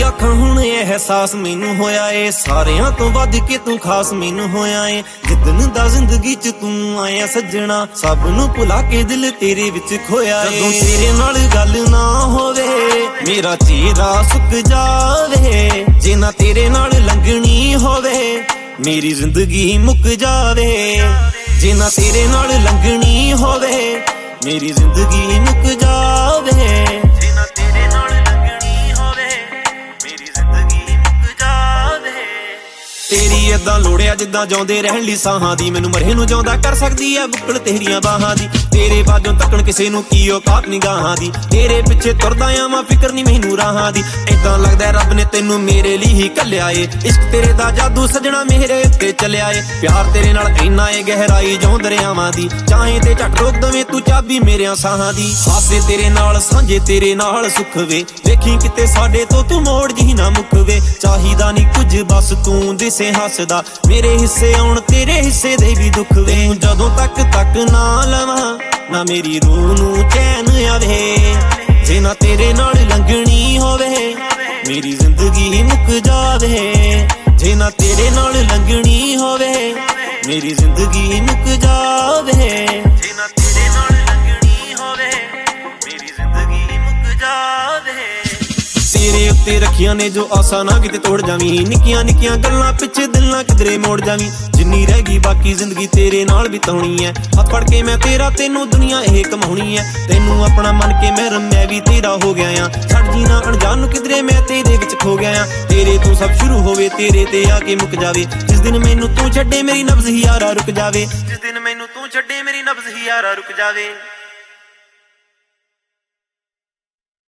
ਆਖਾਂ ਹੁਣ ਇਹ ਅਹਿਸਾਸ ਮੈਨੂੰ ਹੋਇਆ ਏ, ਸਾਰਿਆਂ ਤੋਂ ਵੱਧ ਕੇ ਤੂੰ ਖਾਸ ਮੈਨੂੰ ਹੋਇਆ ਏ। ਜਿੱਦਣ ਦਾ ਜ਼ਿੰਦਗੀ ਚ ਤੂੰ ਆਇਆ ਸੱਜਣਾ, ਸਭ ਨੂੰ ਭੁਲਾ ਕੇ ਦਿਲ ਤੇਰੇ ਵਿੱਚ ਖੋਇਆ ਏ। ਜਦੋਂ ਤੇਰੇ ਨਾਲ ਗੱਲ ਨਾ ਹੋਵੇ ਮੇਰਾ ਚਿਹਰਾ ਸੁੱਕ ਜਾਵੇ, ਜੇ ਨਾ ਤੇਰੇ ਨਾਲ ਲੰਘਣੀ ਹੋਵੇ ਮੇਰੀ ਜ਼ਿੰਦਗੀ ਮੁੱਕ ਜਾਵੇ। ਜੇ ਨਾ ਤੇਰੇ ਨਾਲ ਲੰਘਣੀ ਹੋਵੇ ਮੇਰੀ ਜ਼ਿੰਦਗੀ ਮੁੱਕ ਜਾਵੇ। ਜੇ ਨਾ ਤੇਰੇ ਨਾਲ ਲੰਘਣੀ ਹੋਵੇ ਮੇਰੀ ਜ਼ਿੰਦਗੀ ਮੁੱਕ ਜਾਵੇ। ਤੇਰੀ ਏਦਾਂ ਲੋੜਿਆ ਜਿੱਦਾਂ ਜਿਉਂਦੇ ਰਹਿਣ ਲਈ ਸਾਹਾਂ ਦੀ, ਮੈਨੂੰ ਮਰੇ ਨੂੰ ਜਿਉਂਦਾ ਕਰ ਸਕਦੀ ਐ ਬੁੱਕਲ ਤੇਰੀਆਂ ਬਾਹਾਂ ਦੀ। ਤੇਰੇ ਬਾਝੋਂ ਤੱਕਣ ਕਿਸੇ ਨੂੰ ਕੀ ਔਕਾਤ ਨਿਗਾਹਾਂ ਦੀ, ਤੇਰੇ ਪਿੱਛੇ ਤੁਰਦਾ ਆਵਾਂ ਫਿਕਰ ਨੀ ਮੈਨੂੰ ਰਾਹਾਂ ਦੀ। ਏਦਾਂ ਲੱਗਦਾ ਰੱਬ ਨੇ ਤੈਨੂੰ ਮੇਰੇ ਲਈ ਹੀ ਘੱਲਿਆ ਏ, ਇਸ਼ਕ ਤੇਰੇ ਦਾ ਜਾਦੂ ਸਜਣਾ ਮੇਰੇ ਉੱਤੇ ਚੱਲਿਆ ਏ। ਪਿਆਰ ਤੇਰੇ ਨਾਲ ਇੰਨਾ ਏ ਗਹਿਰਾਈ ਜਿਉਂ ਦਰਿਆਵਾਂ ਦੀ, ਚਾਹੇ ਤੇ ਝੱਟ ਰੋਕ ਦਵੇਂ ਤੂੰ ਚਾਬੀ ਮੇਰਿਆਂ ਸਾਹਾਂ ਦੀ। ਹਾਸੇ ਤੇਰੇ ਨਾਲ ਸਾਂਝੇ ਤੇਰੇ ਨਾਲ ਸੁੱਖ ਵੇ, ਵੇਖੀ ਕਿਤੇ ਸਾਡੇ ਤੋਂ ਤੂੰ ਮੋੜ ਜੀ ਨਾ ਮੁੱਕਵੇ। ਚਾਹੀਦਾ ਨੀ ਕੁਝ ਬਸ ਤੂੰ ਦਿਸੇ ਹੱਸਦਾ, ਮੇਰੇ ਹਿੱਸੇ ਆਉਣ ਤੇਰੇ ਹਿੱਸੇ ਦੇ ਵੀ ਦੁੱਖ ਵੇ। ਜਦੋਂ ਤੱਕ ਨਾ ਲਵਾਂ ਨਾ ਮੇਰੀ ਰੂਹ ਨੂੰ ਚੈਨ ਆਵੇ, ਜੇ ਨਾ ਤੇਰੇ ਨਾਲ ਲੰਘਣੀ ਹੋਵੇ ਮੇਰੀ ਜ਼ਿੰਦਗੀ ਮੁੱਕ ਜਾਵੇ। ਜੇ ਨਾ ਤੇਰੇ ਨਾਲ ਲੰਘਣੀ ਹੋਵੇ ਮੇਰੀ ਜ਼ਿੰਦਗੀ ਮੁੱਕ ਜਾਵੇ। ਜੇ ਨਾ ਤੇਰੇ ਨਾਲ ਲੰਘਣੀ ਹੋਵੇ ਮੇਰੀ ਜ਼ਿੰਦਗੀ ਮੁੱਕ ਜਾਵੇ। ਤੇਰੇ ਉੱਤੇ ਰੱਖੀਆਂ ਨੇ ਜੋ ਆਸਾਂ ਨਾ ਕਿਤੇ ਤੋੜ ਜਾਵੀਂ, ਨਿੱਕੀਆਂ ਨਿੱਕੀਆਂ ਗੱਲਾਂ ਪਿੱਛੇ ਦਿਲ ਨਾ ਕਿਧਰੇ ਮੋੜ ਜਾਵੀਂ। ਜਿੰਨੀ ਰਹਿ ਗਈ ਬਾਕੀ ਜ਼ਿੰਦਗੀ ਤੇਰੇ ਨਾਲ ਬਿਤਾਉਣੀ ਐ, ਹੱਥ ਫੜ ਕੇ ਮੈਂ ਤੇਰਾ ਤੈਨੂੰ ਦੁਨੀਆ ਇਹ ਕਮਾਉਣੀ ਐ। ਤੈਨੂੰ ਆਪਣਾ ਮੰਨ ਕੇ ਮੈਂ ਵੀ ਤੇਰਾ ਹੋ ਗਿਆ ਆਂ, ਛੱਡ ਜੀ ਨਾ ਅਣਜਾਣ ਨੂੰ ਕਿਧਰੇ ਮੈਂ ਤੇਰੇ ਵਿੱਚ ਖੋ ਗਿਆ ਆਂ। ਤੇਰੇ ਤੋਂ ਸਭ ਸ਼ੁਰੂ ਹੋਵੇ ਤੇਰੇ ਤੇ ਆ ਕੇ ਮੁੱਕ ਜਾਵੇ, ਜਿਸ ਦਿਨ ਮੈਨੂੰ ਤੂੰ ਛੱਡੇ ਮੇਰੀ ਨਬਜ਼ ਹੀ ਯਾਰਾ ਰੁਕ ਜਾਵੇ। ਜਿਸ ਦਿਨ ਮੈਨੂੰ ਤੂੰ ਛੱਡੇ ਮੇਰੀ ਨਬਜ਼ ਹੀ ਯਾਰਾ ਰੁਕ ਜਾਵੇ।